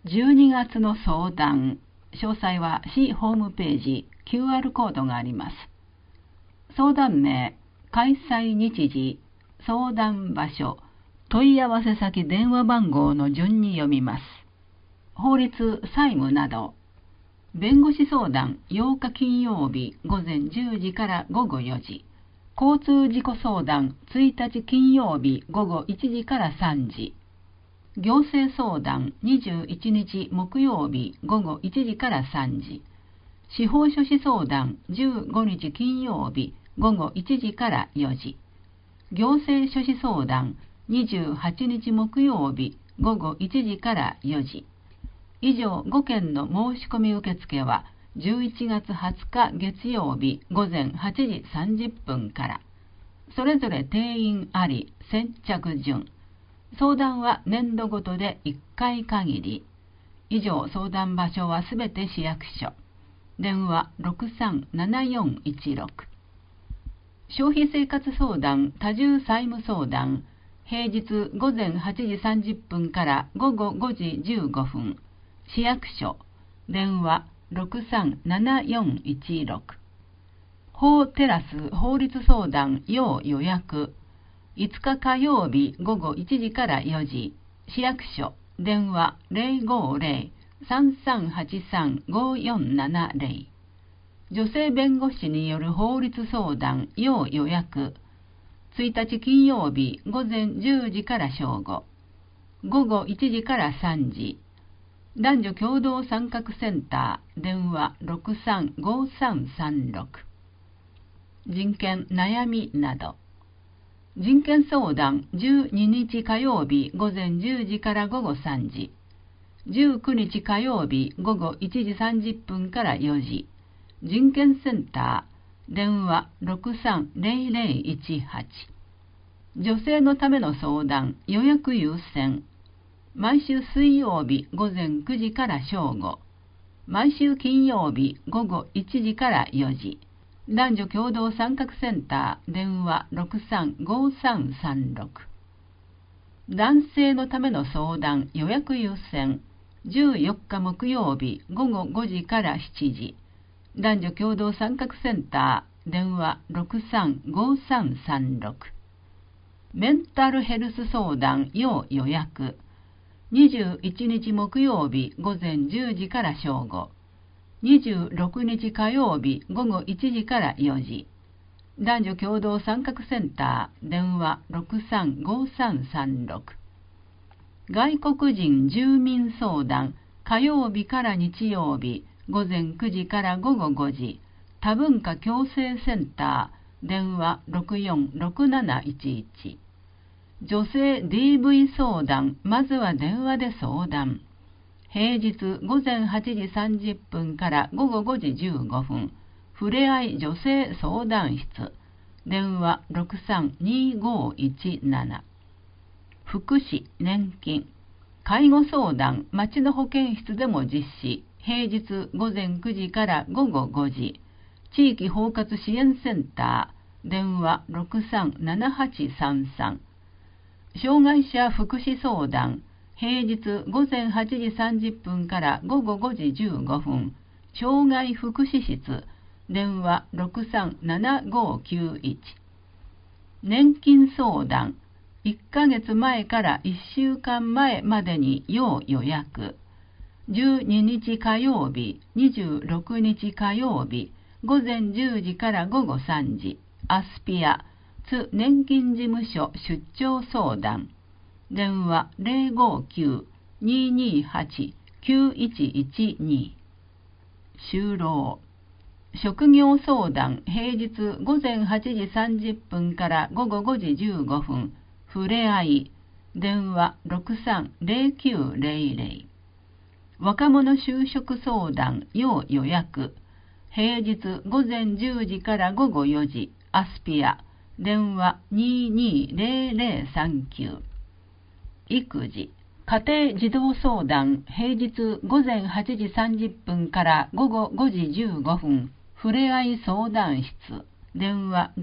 12月の相談、詳細は市ホームページ QR コードがあります。相談名、開催日時、相談場所、問い合わせ先電話番号の順に読みます。法律、債務など。弁護士相談8日金曜日午前10時から午後4時。交通事故相談1日金曜日午後1時から3時。行政相談21日木曜日午後1時から3時。司法書士相談15日金曜日午後1時から4時。行政書士相談28日木曜日午後1時から4時。以上5件の申し込み受付は11月20日月曜日午前8時30分から。それぞれ定員あり、先着順。相談は年度ごとで1回限り。以上相談場所はすべて市役所。電話637416。消費生活相談多重債務相談。平日午前8時30分から午後5時15分。市役所。電話637416。法テラス法律相談要予約。5日火曜日午後1時から4時。市役所。電話050-3383-5470。女性弁護士による法律相談要予約。1日金曜日午前10時から正午。午後1時から3時。男女共同参画センター。電話635336。人権悩みなど。人権相談12日火曜日午前10時から午後3時。19日火曜日午後1時30分から4時。人権センター。電話630018。女性のための相談予約優先。毎週水曜日午前9時から正午。毎週金曜日午後1時から4時。男女共同参画センター。電話635336。男性のための相談予約優先。14日木曜日午後5時から7時。男女共同参画センター。電話635336。メンタルヘルス相談要予約。21日木曜日午前10時から正午。26日火曜日午後1時から4時。男女共同参画センター。電話635336。外国人住民相談火曜日から日曜日午前9時から午後5時。多文化共生センター。電話646711。女性 DV 相談まずは電話で相談。平日午前8時30分から午後5時15分。ふれあい女性相談室。電話632517。福祉、年金、介護相談町の保健室でも実施。平日午前9時から午後5時。地域包括支援センター。電話637833。障害者福祉相談。平日午前8時30分から午後5時15分。障害福祉室。電話637591。年金相談。1ヶ月前から1週間前までに要予約。12日火曜日、26日火曜日、午前10時から午後3時。アスピア津年金事務所出張相談。電話059-228-9112。就労。職業相談平日午前8時30分から午後5時15分。ふれあい。電話630900。若者就職相談要予約。平日午前10時から午後4時。アスピア。電話220039。育児。家庭児童相談平日午前8時30分から午後5時15分。ふれあい相談室。電話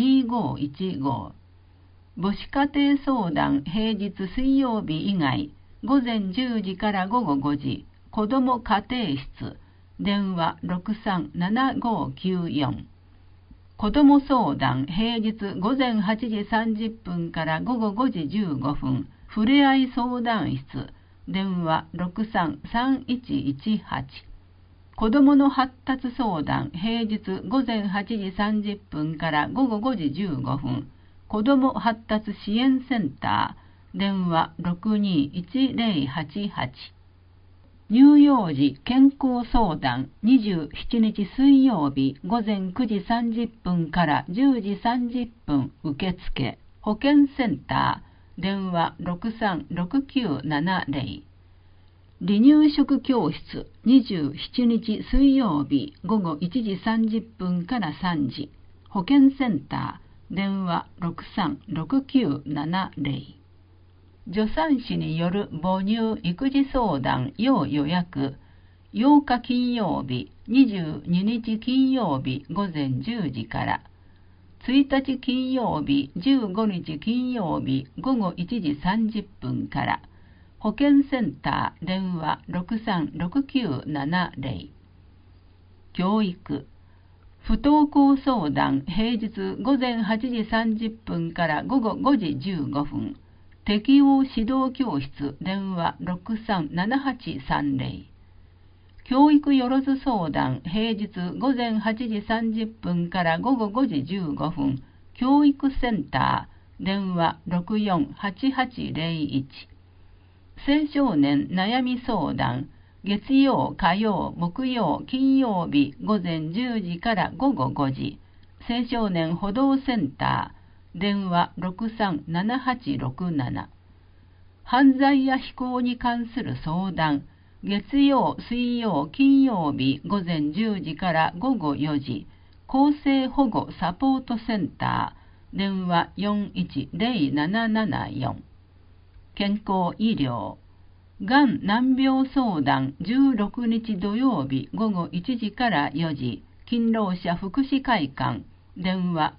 632515。母子家庭相談平日水曜日以外。 午前10時から午後5時、子ども家庭室、電話637594。子ども相談、平日午前8時30分から午後5時15分、ふれあい相談室、電話633118。子どもの発達相談、平日午前8時30分から午後5時15分、子ども発達支援センター、電話621088。乳幼児健康相談、27日水曜日午前9時30分から10時30分受付、保健センター、電話636970。離乳食教室、27日水曜日午後1時30分から3時、保健センター、電話636970。助産師による母乳育児相談要予約、8日金曜日、22日金曜日午前10時から、1日金曜日、15日金曜日午後1時30分から、保健センター電話636970。教育、不登校相談平日午前8時30分から午後5時15分、適応指導教室電話637830。教育よろず相談平日午前8時30分から午後5時15分、教育センター電話648801。青少年悩み相談月曜、火曜、木曜、金曜日午前10時から午後5時、青少年補導センター電話637867。犯罪や非行に関する相談、月曜、水曜、金曜日午前10時から午後4時、厚生保護サポートセンター電話410774。健康医療、がん難病相談16日土曜日午後1時から4時、勤労者福祉会館電話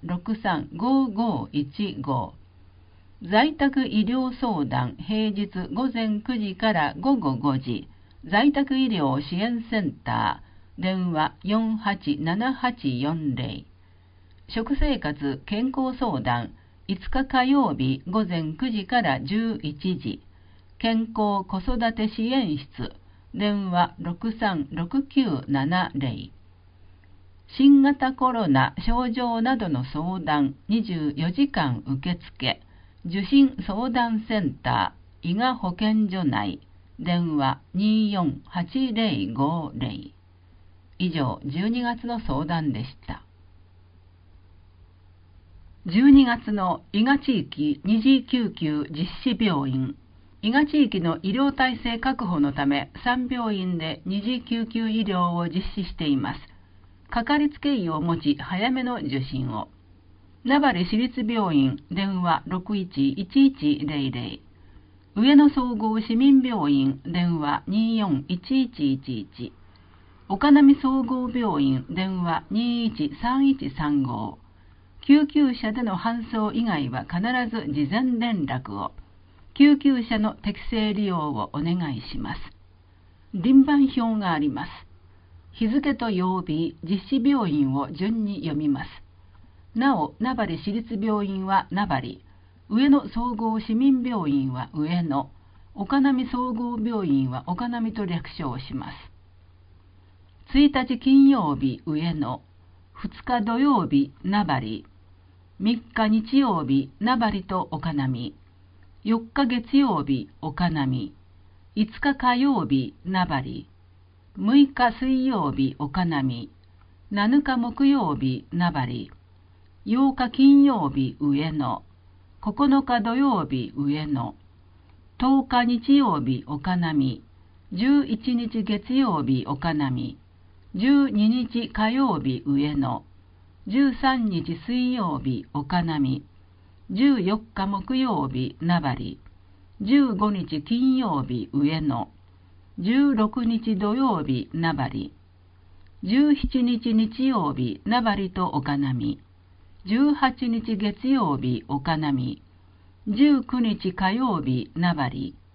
635515。在宅医療相談平日午前9時から午後5時、在宅医療支援センター電話487840。食生活健康相談5日火曜日午前9時から11時、健康子育て支援室電話636970。新型コロナ症状などの相談24時間受付、受診相談センター伊賀保健所内電話248050。以上、12月の相談でした。12月の伊賀地域二次救急実施病院、伊賀地域の医療体制確保のため3病院で二次救急医療を実施しています。かかりつけ医を持ち早めの受診を。名張市立病院電話611100。上野総合市民病院電話241111。岡波総合病院電話213135。救急車での搬送以外は必ず事前連絡を。救急車の適正利用をお願いします。輪番表があります。日付と曜日、実施病院を順に読みます。なお、名張市立病院は名張、上野総合市民病院は上野、岡波総合病院は岡波と略称します。1日金曜日上野、2日土曜日名張、3日日曜日名張と岡波、4日月曜日岡波、5日火曜日名張、6日水曜日岡波、7日木曜日名張、8日金曜日上野、9日土曜日上野、10日日曜日岡波、11日月曜日岡波、12日火曜日上野、13日水曜日岡波、14日木曜日名張、15日金曜日上野、16日土曜日名張、17日日曜日名張と岡波、18日月曜日岡波、19日火曜日名張、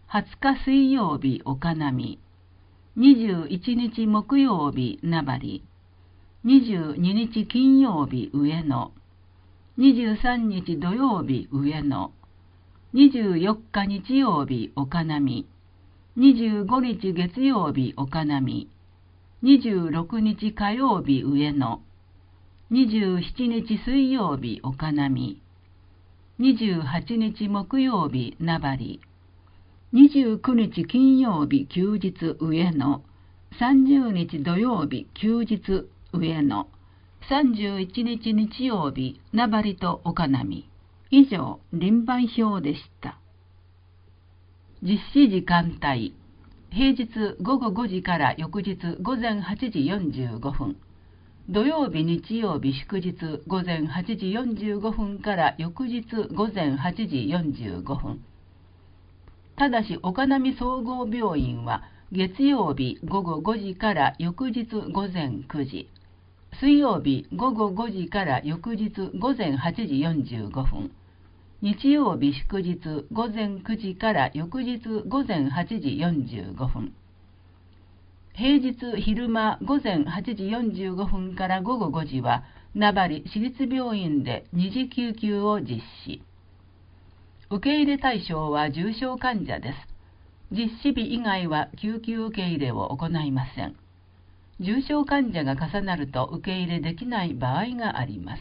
20日水曜日岡波、21日木曜日名張、22日金曜日上野、23日土曜日上野、24日日曜日岡波、25日月曜日岡波、26日火曜日上野、27日水曜日岡波、28日木曜日名張、29日金曜日休日上野、30日土曜日休日上野、31日日曜日名張と岡波。以上、輪番表でした。実施時間帯。平日午後5時から翌日午前8時45分。土曜日日曜日祝日午前8時45分から翌日午前8時45分。ただし岡波総合病院は月曜日午後5時から翌日午前9時、水曜日午後5時から翌日午前8時45分、日曜日祝日午前9時から翌日午前8時45分、平日昼間午前8時45分から午後5時は名張市立病院で2次救急を実施。受け入れ対象は重症患者です。実施日以外は救急受け入れを行いません。重症患者が重なると受け入れできない場合があります。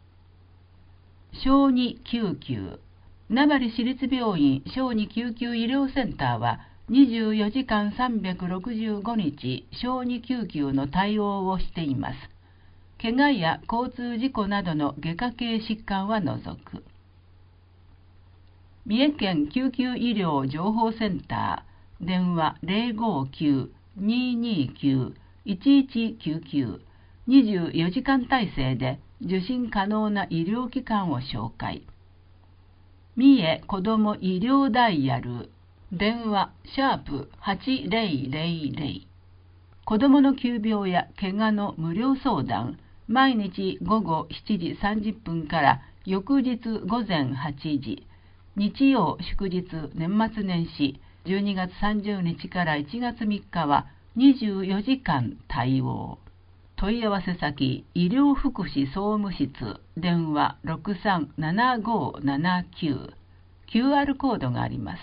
小児救急。名張市立病院小児救急医療センターは24時間365日小児救急の対応をしています。怪我や交通事故などの外科系疾患は除く。三重県救急医療情報センター、電話 059-229-1199、24時間体制で受診可能な医療機関を紹介。三重子ども医療ダイヤル、電話#8000。子どもの急病や怪我の無料相談、毎日午後7時30分から翌日午前8時。日曜祝日年末年始12月30日から1月3日は24時間対応。問い合わせ先医療福祉総務室、電話637579、QR コードがあります。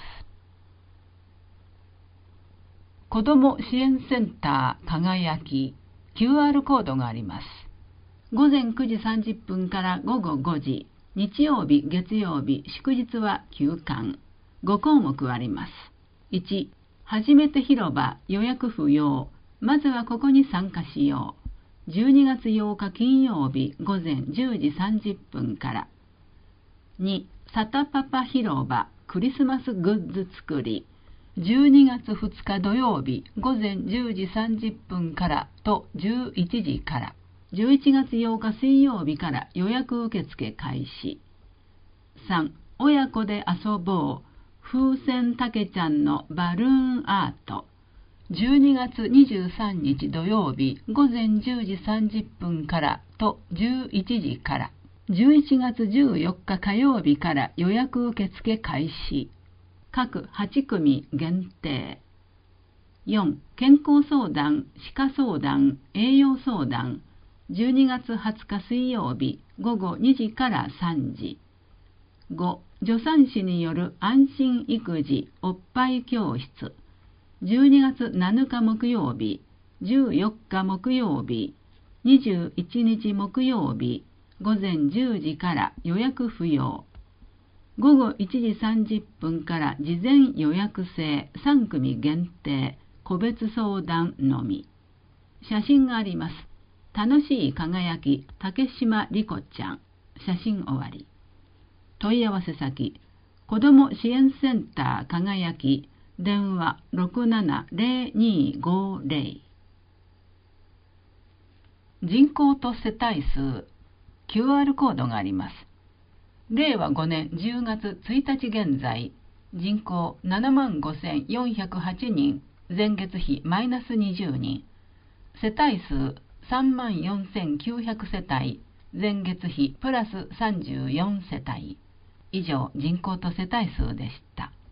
子ども支援センター輝き、QR コードがあります。午前9時30分から午後5時、日曜日、月曜日、祝日は休館。5項目あります。1、初めて広場予約不要。まずはここに参加しよう。12月8日金曜日午前10時30分から。2、サタパパ広場クリスマスグッズ作り。12月2日土曜日午前10時30分からと11時から。11月8日水曜日から予約受付開始。3、親子で遊ぼう。風船たけちゃんのバルーンアート。12月23日土曜日午前10時30分からと11時から。11月14日火曜日から予約受付開始。各8組限定。4、健康相談、歯科相談、栄養相談。12月20日水曜日午後2時から3時。5、助産師による安心育児おっぱい教室。12月7日木曜日、14日木曜日、21日木曜日、午前10時から予約不要。午後1時30分から事前予約制3組限定、個別相談のみ。写真があります。楽しい輝き、竹島莉子ちゃん。写真終わり。問い合わせ先、子ども支援センター輝き、電話670250。人口と世帯数、QR コードがあります。令和5年10月1日現在、人口75,408人、前月比マイナス20人。世帯数34,900世帯、前月比プラス34世帯。以上、人口と世帯数でした。